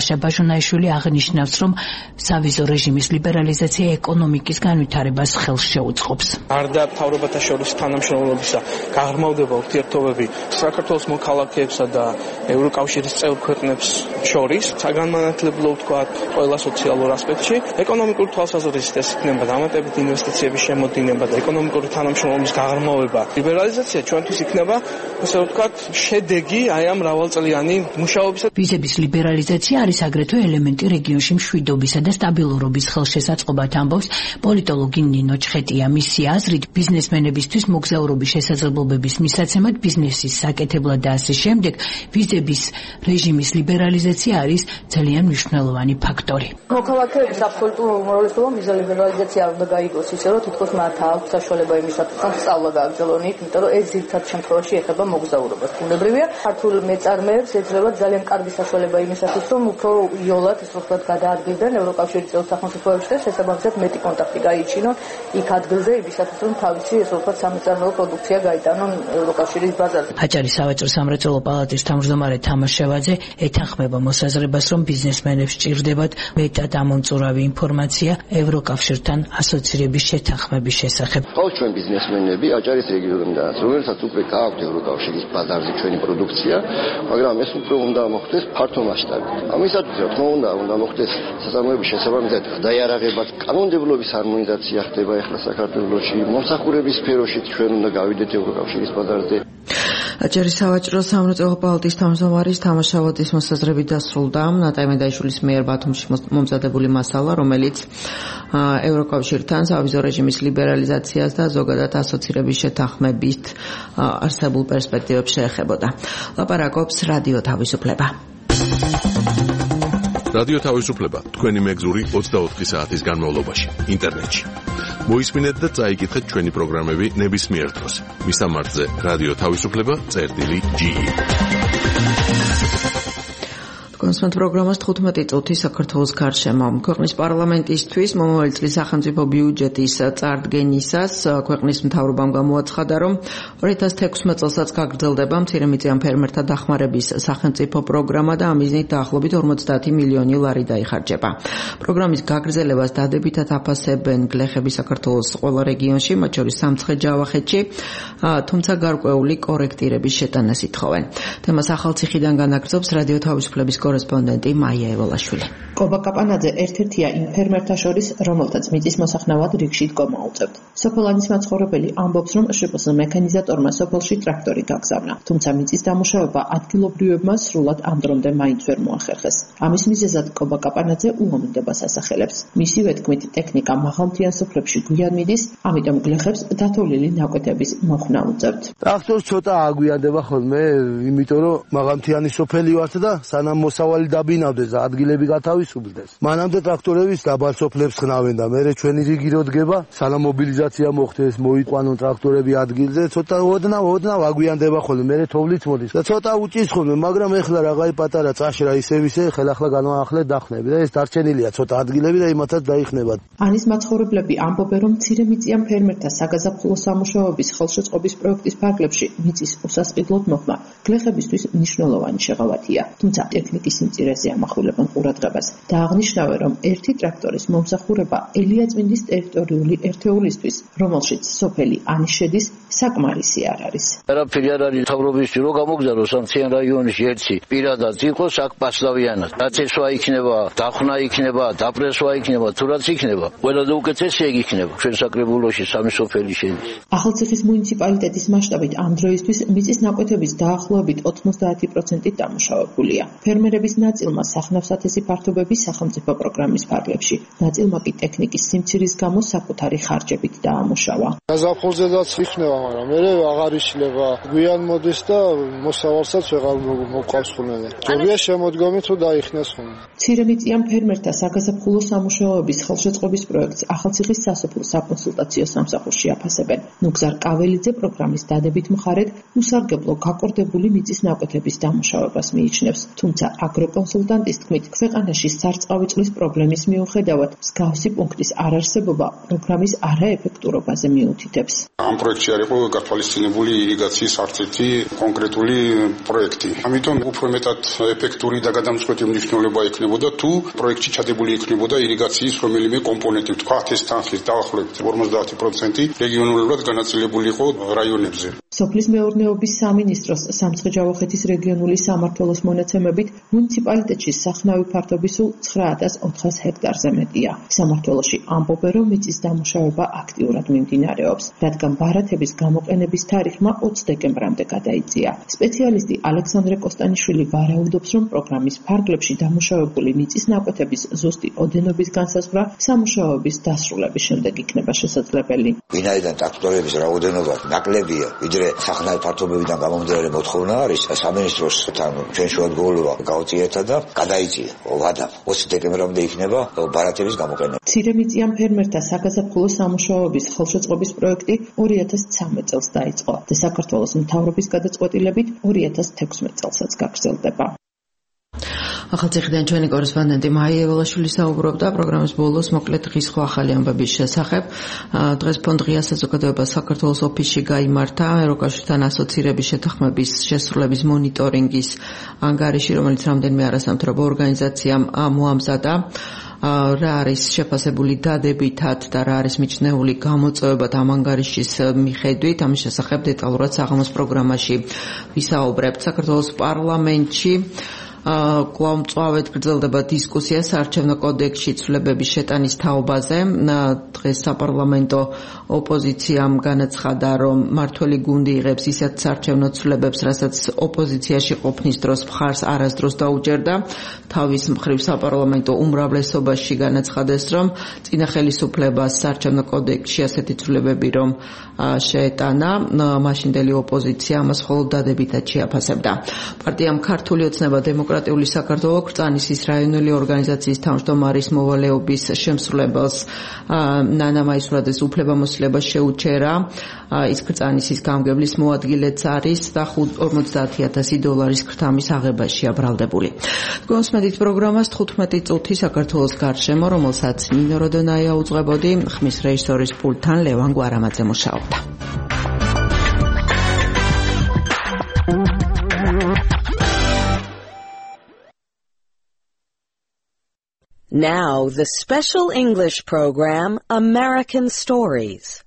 თვითონაიშვილი აღნიშნავს, რომ სავიზო რეჟიმის ლიბერალიზაცია ეკონომიკის განვითარებას ხელს შეუწყობს. გარდა მთავრობათა შორის თანამშრომლობისა გაღრმავდება ურთიერთობები საქართველოს მოქალაქეებსა და ევროკავშირის წევრ ქვეყნებს შორის, საგანმანათლებლო ვთქვათ, ყველა სოციალურ ასპექტში. ეკონომიკური თვალსაზრისით ეს იქნება დამატებით ინვესტიციების შემოდინება და ეკონომიკური თანამშრომლობის გაღრმავება. ლიბერალიზაცია ჩვენთვის იქნება, ასე ვთქვათ, შედეგი აი ამ მრავალწლიანი მუშაობისა. ვიზების ლიბერალიზაცია არის აგრეთვე ელემენტი რეგიონში მშვიდობისა და სტაბილურობის ხელშესაწყობად ამბობს პოლიტოლოგი ნინო ჩხეტია. მისი აზრით, ბიზნესმენებისთვის მოგზაურობის შესაძლებლობების მისაცემად, ბიზნესის საკეთებლად და ასე შემდეგ, ვიზების რეჟიმის ლიბერალიზაცია არის ძალიან მნიშვნელოვანი ფაქტორი. მოქალაქეების აბსოლუტურ უმრავლესობამ ვიზა ლიბერალიზაცია არ უნდა გაიგოს ისე, რომ თითქოს მათ აქვს საშუალება იმისათვის, რომ სწავლა გააგრძელონით, იმიტომ რომ ეს ძირითად შემთხვევაში ეხება მოგზაურობას. ბუნებრივია, ქართულ მეწარმეებს ეძლევა ძალიან კარგი საშუალება იმისათვის, რომ უფრო იოლად ეს ვთქვათ გადაადგილდნენ ევროკავშირის წევრ სახელმწიფოებში და შესაბამისად მეტი კონტაქტი გაიჩინონ იქ ადგილზე იმისათვის, რომ თავისი ეს ვთქვათ სამეწარმეო პროდუქცია გაიტანონ ევროკავშირის ბაზარზე. აჭარის სავაჭრო სამრეწველო პალატის თავმჯდომარე თამარ შევაძე ეთანხმება მოსაზრებას, რომ ბიზნესმენებს სჭირდებათ მეტად ამომწურავი ინფორმაცია ევროკავშირთან ასოცირების შეთანხმების შესახებ. ყავს ჩვენ ბიზნესმენები აჭარის რეგიონიდან, რომელსაც უკვე გააქვთ ევროკავშირის ბაზარზე ჩვენი პროდუქცია, მაგრამ ეს უფრო უნდა მოხდეს ფართო მასშტაბით. ამისათვის რა თქმა უნდა, უნდა მოხდეს საწარმოების შესაბამისად გადაიარაღებაც, კანონმდებლობის ჰარმონიზაცია ხდება ახლა საქართველოში, მომსახურების სფეროში ჩვენ უნდა გავიდეთ ევროკავშირის ბაზარზე. აჭარის სავაჭრო სამრეწველო პალატის თავმჯდომარის თამარ შევაძის მოსაზრებით დასრულდა ნატაი მედაიშვილის მიერ ბათუმში მომზადებული მასალა, რომელიც ევროკავშირთან სავიზო რეჟიმის ლიბერალიზაციას და ზოგადად ასოცირების შეთანხმებით არსებულ პერსპექტივებს შეეხებოდა. ლაპარაკობს რადიო თავისუფლება. რადიო თავისუფლება თქვენი მეგზური ოცდაოთხი საათის განმავლობაში ინტერნეტში. მოისმინეთ და წაიკითხეთ ჩვენი პროგრამები ნებისმიერ დროს. მისამართზე რადიო თავისუფლება წერტილი ჯი. კონსტანტ პროგრამას თხუთმეტი წუთი საქართველოს გარშემო. ქვეყნის პარლამენტისთვის მომავალი წლის სახელმწიფო ბიუჯეტის წარდგენისას ქვეყნის მთავრობამ გამოაცხადა, რომ ორი ათას თექვსმეტ წელსაც გაგრძელდება მცირემიწიან ფერმერთა დახმარების სახელმწიფო პროგრამა და ამ მიზნით დაახლოებით ორმოცდაათი მილიონი ლარი დაიხარჯება. პროგრამის გაგრძელებას დადებითად აფასებენ გლეხები საქართველოს ყველა რეგიონში, მათ შორის სამცხე-ჯავახეთში, თუმცა გარკვეული კორექტირების შეტანას ითხოვენ. თემას ახალციხიდან განაგრძობს რადიო თავისუფლების კორესპონდენტი მაია ევოლაშვილი. კობა კაპანაძე ერთ-ერთია იმ ფერმერთა შორის, რომელთაც მიწის მოსახნავად რიგში დგომა უწევთ. სოფელანის მაცხოვრებელი ამბობს, რომ შვპს მექანიზატორმა სოფელში ტრაქტორი გაგზავნა, თუმცა მიწის დამუშავება ადგილობრივებმა სრულად ამ დრომდე მაინც ვერ მოახერხეს. ამის მიზეზად კობა კაპანაძე უამიდობას ასახელებს. მისივე თქმით, ტექნიკა მაღალმთიან სოფლებში გვიან მიდის, ამიტომ გლეხებს დათოვლილი ნაკვეთების მოხსნა უწევთ. ტრაქტორს ცოტა აგვიანდება ხოლმე, იმიტომ რომ მაღალმთიანი სოფელი ვართ და სანამ მოსავალი დაბინავდეს და ადგილები გათავისუფლდეს. მანამდე ტრაქტორების დაბალ სოფლებს ხნავენ და მერე ჩვენი რიგი რო დგება, სანამ მობილიზაცია მოხდეს, მოიყვანონ ტრაქტორები ადგილზე, ცოტა ოდნავ ოდნავ აგვიანდება ხოლმე, მერე თოვლით მოდის. და ცოტა უჭის ხოლმე, მაგრამ ეხლა რაღაცა პატარა წაშრა ისევ ისე ხელახლა განვაახლეთ დახნები და ეს დარჩენილია ცოტა ადგილები და იმათაც დაიხნება. ანის მაცხოვრებლები ამბობენ, რომ მცირემიწიან ფერმერთა საგაზაფხულო სამუშაოების ხელშეწყობის პროექტის ფარგლებში მიწის უსასყიდლოდ მოხმა გლეხებისთვის მნიშვნელოვანი შეღავათია. თუმცა ტექნიკის სიმწირეზე ამახვილებენ ყურადღებას და აღნიშნავენ, რომ ერთი ტრაქტორის მომსახურება ელიაწმინდის ტერიტორიული ერთეულისთვის, რომელშიც სოფელი ანი შედის, საკმარისი არ არის. არაფერი არ არის მთავრობისთვის, რომ გამოგზავნოს ამ მთიან რაიონში ერთი პირადად იყოს აქ პასლავიანად. დაწესვა იქნება, დახნა იქნება, დაპრესვა იქნება, თუ რაც იქნება, ყველაზე უკეთესი ეგ იქნება. ჩვენ საკრებულოში სამი სოფელი შედის. ახალციხის მუნიციპალიტეტის მასშტაბით ამ დროისთვის მიწის ნაკვეთების დაახლოებით ოცდაათი პროცენტი დამუშავებულია. ფერმერების ნაწილმა სახნავსათესი ფართობების სახელმწიფო პროგრამის ფარგლებში, ნაწილმა კი ტექნიკის სიმცირის გამო საკუთარი ხარჯებით დაამუშავა. გაზაფხულზედაც იქნება, მაგრამ მე აღარ იშლება. გვიან მოდის და მოსავალსაც ვეღარ მოყავს ხოლმე. ჯობია შემოდგომით რომ დაიხნეს ხოლმე. მცირემიწიან ფერმერთა საგაზაფხულო სამუშაოების ხელშეწყობის პროექტს ახალციხის სასოფლო საკონსულტაციო სამსახურში აფასებენ. ნუგზარ კაველიძე პროგრამის დადებით მხარედ უსარგებლო გაკორდებული მიწის ნაკვეთების დამუშავებას მიიჩნევს. თუმცა აგროკონსულტანტის თქმით, ქვეყანაში სარწყავი წყლის პრობლემის მიუხედავად, მსგავსი პუნქტის არარსებობა პროგრამის არაეფექტურობაზე მიუთითებს. ამ პროექტში არის იყო გათვალისწინებული ირიგაციის არცერთი კონკრეტული პროექტი. ამიტომ უფრო მეტად ეფექტური და გადამწყვეტი მნიშვნელობა ექნებოდა თუ პროექტში ჩადებული იქნებოდა ირიგაციის რომელიმე კომპონენტი, თქვათ ეს თანხის დაახლოებით ორმოცდაათი პროცენტი რეგიონულად განაწილებული იყო რაიონებზე. სოფლის მეურნეობის სამინისტროს სამცხე-ჯავახეთის რეგიონული სამმართველოს მონაცემებით მუნიციპალიტეტში სახნავი ფართობი სულ ცხრა ათას ოთხას ჰექტარზე მეტია. სამმართველოში ამბობენ, რომ მიწის დამუშავება აქტიურად მიმდინარეობს, რადგან ბარათების გამოყენების თარიღმა ოცი დეკემბრამდე გადაიწია. სპეციალისტი ალექსანდრე კოსტანიშვილი ვარაუდობს, რომ პროგრამის ფარგლებში დამუშავებული მიწის ნაკვეთების ზუსტი ოდენობის განსაზღვრა სამუშაოების დასრულების შემდეგ იქნება შესაძლებელი. ვინაიდან ტრაქტორების რაოდენობა ნაკლებია, ვიდრე სახნავი ფართობებიდან გამომდინარე მოთხოვნა არის, სამინისტროსთან ჩვენ შეუდგებლობა გაუწიეთ და გადაიწია ვადა ოცი დეკემბრამდე იქნება ბარათების გამოყენება. ცირემიწიან ფერმერთა საგაზაფხულო სამუშაოების ხელშეწყობის პროექტი ორი ათას ცხრამეტ წელს დაიწყო და საქართველოს მთავრობის გადაწყვეტილებით ორი ათას თექვსმეტ წელსაც გაგრძელდება. ახალციხიდან ჩვენი კორესპონდენტი მაია ეველაშვილი საუბრობდა პროგრამის ბოლოს მოკლედ დღის ხო ახალი ამბების შესახებ. დღეს ფონდღია საზოგადოება საქართველოს ოფისში გაიმართა ევროკავშირთან ასოცირების შეთანხმების შესრულების მონიტორინგის ანგარიში, რომელიც რამდენიმე არასამთავრობო ორგანიზაციამ მოამზადა. რა არის შეფასებული დადებითად და რა არის მიჩნეული გამოწვევებად ამ ანგარიშის მიხედვით, ამის შესახებ დეტალურად საღამოს პროგრამაში ვისაუბრებთ. საქართველოს პარლამენტში კვლავ მწვავედ გრძელდება დისკუსია საარჩევნო კოდექსში ცვლილებების შეტანის თაობაზე. დღეს საპარლამენტო ოპოზიციამ განაცხადა, რომ მართველი გუნდი იღებს ისეთ საარჩევნო ცვლილებებს, რასაც ოპოზიციაში ყოფნის დროს მხარს არასდროს დაუჭერდა. თავის მხრივ საპარლამენტო უმრავლესობაში განაცხადეს, რომ წინა ხელისუფლებას საარჩევნო კოდექსში ასეთი ცვლილებები რომ შეეტანა, მაშინდელი ოპოზიცია ამას მხოლოდ დადებითად შეაფასებდა. პარტიამ ქართული ოცნება დემოკრატიული საქართველო კრწანისის რაიონული ორგანიზაციის თავმჯდომარის მოვალეობის შემსრულებელს ნანა მაისურაძეს უფლებამოსილება შეუჩერა. ის კრწანისის გამგებლის მოადგილეც არის და ორმოცდაათი ათასი დოლარის ქრთამის აღებაშია ბრალდებული. გონსმედით პროგრამას თხუთმეტი წუთი საქართველოს გარშემო, რომელსაც ნინო როდონაია უძღვებოდი, ხმის რეჟისორის პულტთან ლევან გვარამაძე მუშაობდა. Now, the special English program, American Stories.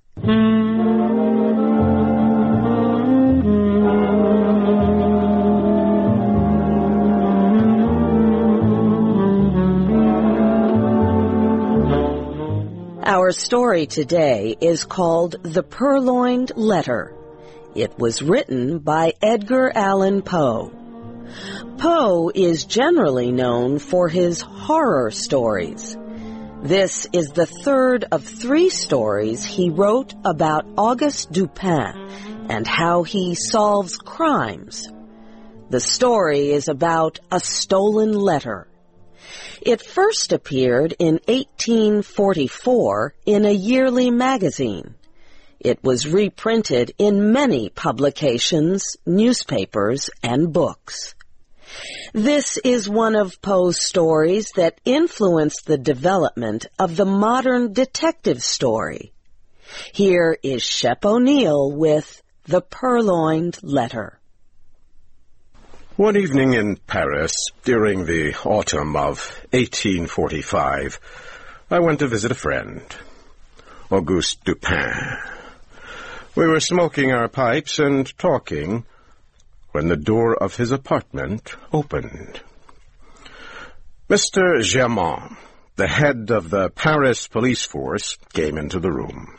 Our story today is called The Purloined Letter. It was written by Edgar Allan Poe. Poe is generally known for his horror stories. This is the third of three stories he wrote about Auguste Dupin and how he solves crimes. The story is about a stolen letter. It first appeared in eighteen forty-four in a yearly magazine. It was reprinted in many publications, newspapers, and books. This is one of Poe's stories that influenced the development of the modern detective story. Here is Shep O'Neill with The Purloined Letter. One evening in Paris, during the autumn of eighteen forty-five, I went to visit a friend, Auguste Dupin. We were smoking our pipes and talking when the door of his apartment opened. Mister Germain, the head of the Paris police force, came into the room.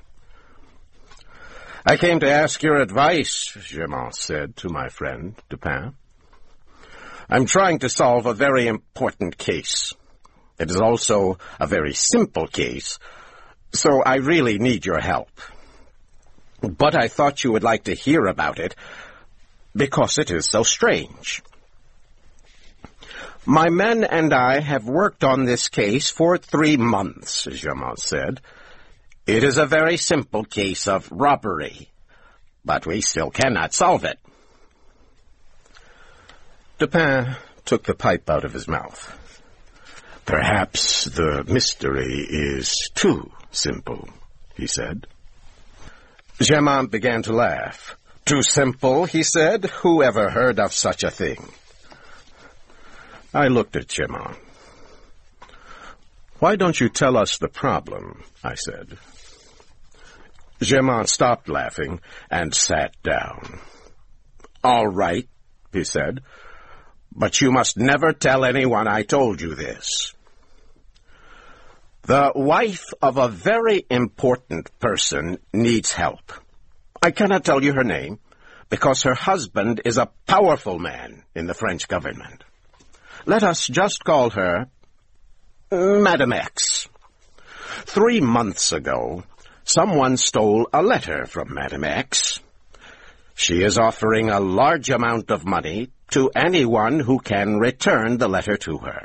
"I came to ask your advice," Germain said to my friend, Dupin. "I'm trying to solve a very important case. It is also a very simple case, so I really need your help. But I thought you would like to hear about it, because it is so strange. My men and I have worked on this case for three months, Germain said. It is a very simple case of robbery, but we still cannot solve it." Dupin took the pipe out of his mouth. "Perhaps the mystery is too simple," he said. Germain began to laugh. Too simple, he said. Who ever heard of such a thing? I looked at Germain. Why don't you tell us the problem? I said. Germain stopped laughing and sat down. All right, he said, but you must never tell anyone I told you this. The wife of a very important person needs help. I cannot tell you her name, because her husband is a powerful man in the French government. Let us just call her Madame X. Three months ago, someone stole a letter from Madame X. She is offering a large amount of money to anyone who can return the letter to her.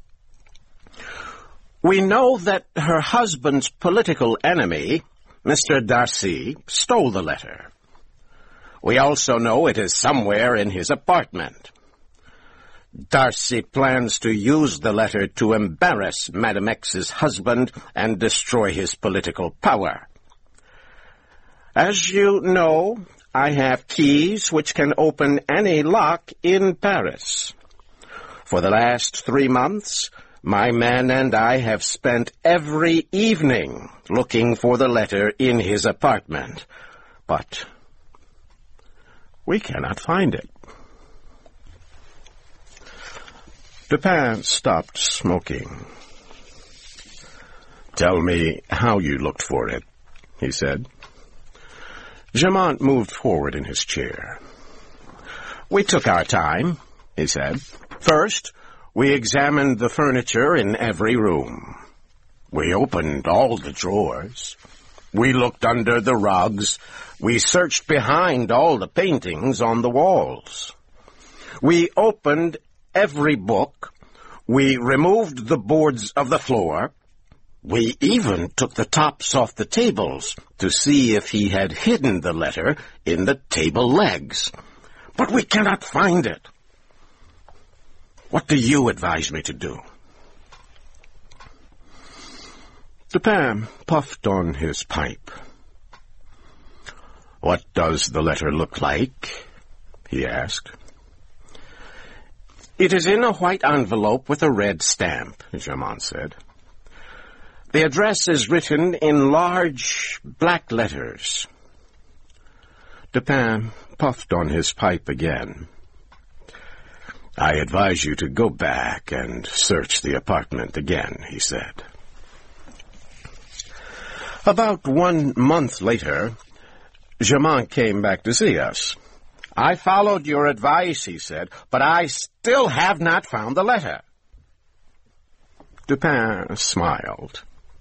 We know that her husband's political enemy, Mister Darcy, stole the letter. We also know it is somewhere in his apartment. Darcy plans to use the letter to embarrass Madame X's husband and destroy his political power. As you know, I have keys which can open any lock in Paris. For the last three months, my man and I have spent every evening looking for the letter in his apartment, but we cannot find it. Dupin stopped smoking. Tell me how you looked for it, he said. Germain moved forward in his chair. We took our time, he said. First, we examined the furniture in every room. We opened all the drawers. We looked under the rugs. We searched behind all the paintings on the walls. We opened every book. We removed the boards of the floor. We even took the tops off the tables to see if he had hidden the letter in the table legs. But we cannot find it. What do you advise me to do? Dupin puffed on his pipe. What does the letter look like? He asked. It is in a white envelope with a red stamp, Germain said. The address is written in large black letters. Dupin puffed on his pipe again. I advise you to go back and search the apartment again, he said. About one month later, Germain came back to see us. I followed your advice, he said, but I still have not found the letter. Dupin smiled.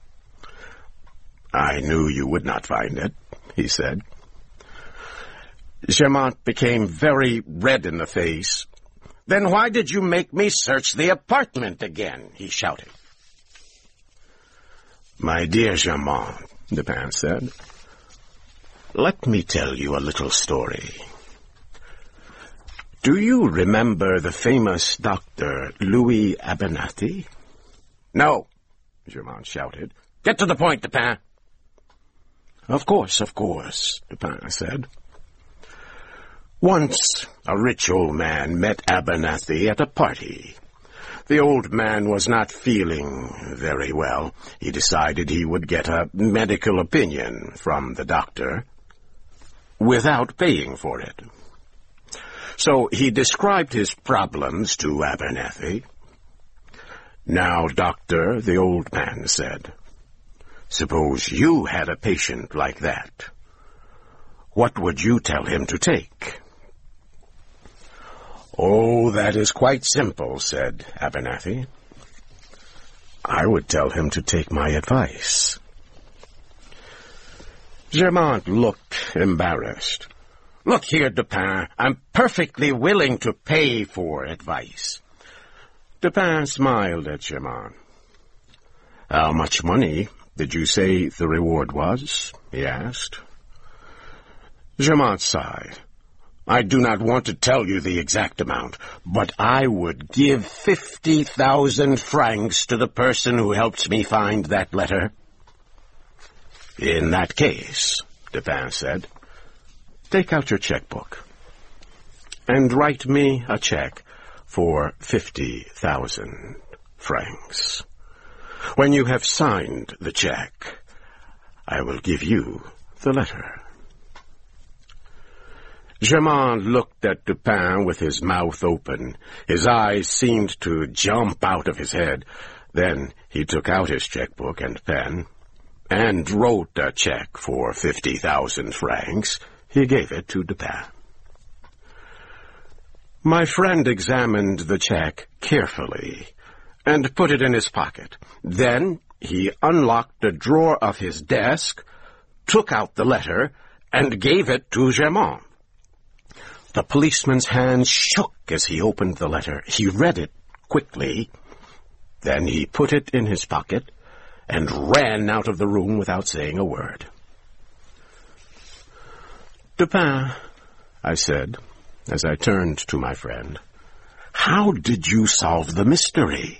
I knew you would not find it, he said. Germain became very red in the face. Then why did you make me search the apartment again? He shouted. My dear Germain, Dupin said, let me tell you a little story. Do you remember the famous doctor Louis Abernathy? No, Germain shouted. Get to the point, Dupin. Of course, of course, Dupin said. Once a rich old man met Abernathy at a party. The old man was not feeling very well. He decided he would get a medical opinion from the doctor without paying for it. So he described his problems to Abernathy. Now, doctor, the old man said, suppose you had a patient like that. What would you tell him to take? Oh, that is quite simple, said Abernathy. I would tell him to take my advice. Germain looked embarrassed. Look here, Dupin, I'm perfectly willing to pay for advice. Dupin smiled at Germain. How much money did you say the reward was? He asked. Germain sighed. I do not want to tell you the exact amount, but I would give fifty thousand francs to the person who helps me find that letter. In that case, Dupin said. Take out your checkbook and write me a check for fifty thousand francs. When you have signed the check, I will give you the letter. Germain looked at Dupin with his mouth open. His eyes seemed to jump out of his head. Then he took out his checkbook and pen and wrote a check for fifty thousand francs. He gave it to Dupin. My friend examined the check carefully and put it in his pocket. Then he unlocked a drawer of his desk, took out the letter, and gave it to Germain. The policeman's hand shook as he opened the letter. He read it quickly. Then he put it in his pocket and ran out of the room without saying a word. Dupin, I said, as I turned to my friend, how did you solve the mystery?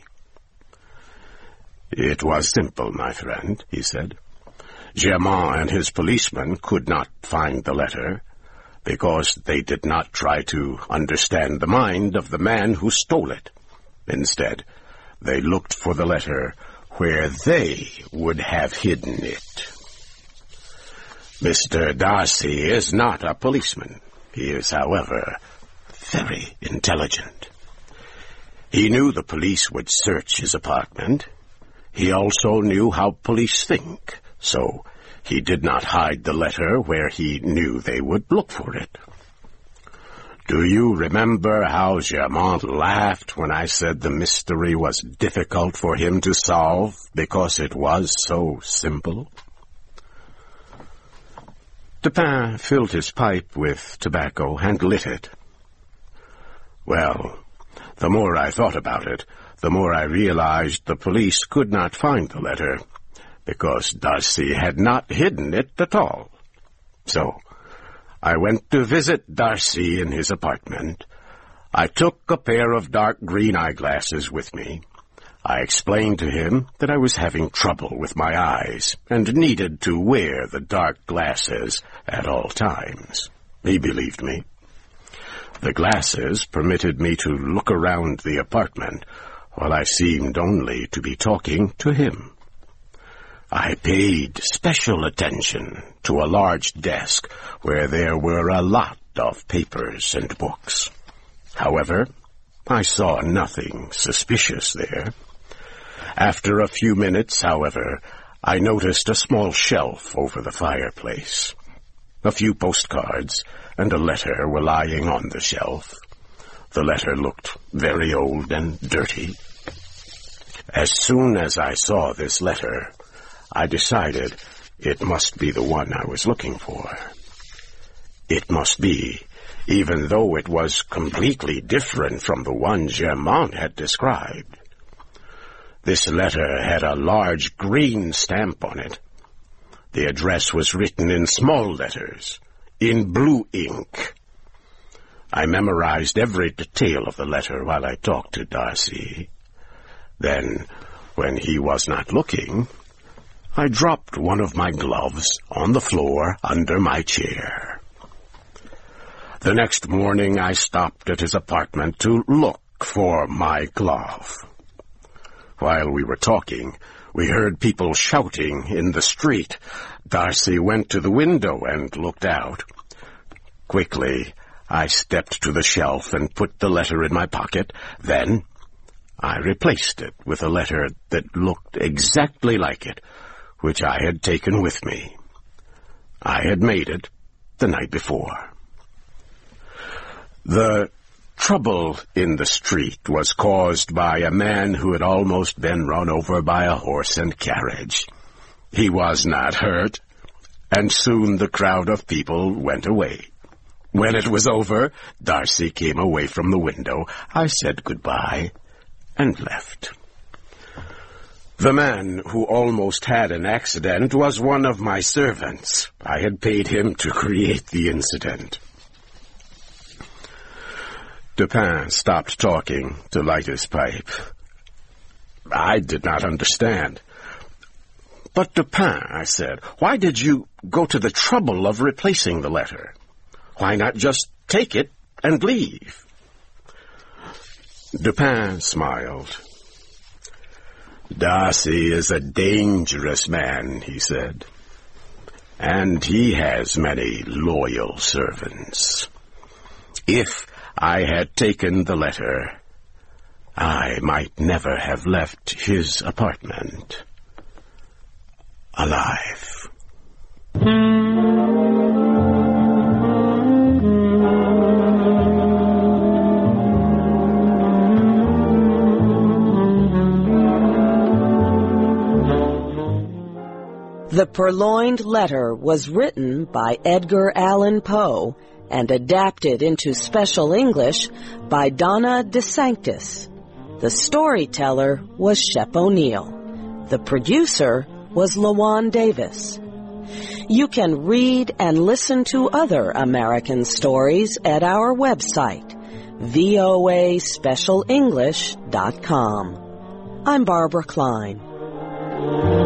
It was simple, my friend, he said. Germain and his policeman could not find the letter because they did not try to understand the mind of the man who stole it. Instead, they looked for the letter where they would have hidden it. Mister Darcy is not a policeman. He is, however, very intelligent. He knew the police would search his apartment. He also knew how police think, so he did not hide the letter where he knew they would look for it. Do you remember how Germain laughed when I said the mystery was difficult for him to solve because it was so simple? Dupin filled his pipe with tobacco and lit it. Well, the more I thought about it, the more I realized the police could not find the letter, because Darcy had not hidden it at all. So, I went to visit Darcy in his apartment. I took a pair of dark green eyeglasses with me. I explained to him that I was having trouble with my eyes and needed to wear the dark glasses at all times. He believed me. The glasses permitted me to look around the apartment while I seemed only to be talking to him. I paid special attention to a large desk where there were a lot of papers and books. However, I saw nothing suspicious there. After a few minutes, however, I noticed a small shelf over the fireplace. A few postcards and a letter were lying on the shelf. The letter looked very old and dirty. As soon as I saw this letter, I decided it must be the one I was looking for. It must be, even though it was completely different from the one Germain had described. This letter had a large green stamp on it. The address was written in small letters, in blue ink. I memorized every detail of the letter while I talked to Darcy. Then, when he was not looking, I dropped one of my gloves on the floor under my chair. The next morning I stopped at his apartment to look for my glove. While we were talking, we heard people shouting in the street. Darcy went to the window and looked out. Quickly, I stepped to the shelf and put the letter in my pocket. Then, I replaced it with a letter that looked exactly like it, which I had taken with me. I had made it the night before. The trouble in the street was caused by a man who had almost been run over by a horse and carriage. He was not hurt, and soon the crowd of people went away. When it was over, Darcy came away from the window. I said goodbye and left. The man who almost had an accident was one of my servants. I had paid him to create the incident. Dupin stopped talking to light his pipe. I did not understand. But Dupin, I said, why did you go to the trouble of replacing the letter? Why not just take it and leave? Dupin smiled. Darcy is a dangerous man, he said, and he has many loyal servants. If I had taken the letter, I might never have left his apartment alive. The Purloined Letter was written by Edgar Allan Poe and adapted into special English by Donna DeSanctis. The storyteller was Shep O'Neill. The producer was LaJuan Davis. You can read and listen to other American stories at our website, V O A special english dot com. I'm Barbara Klein.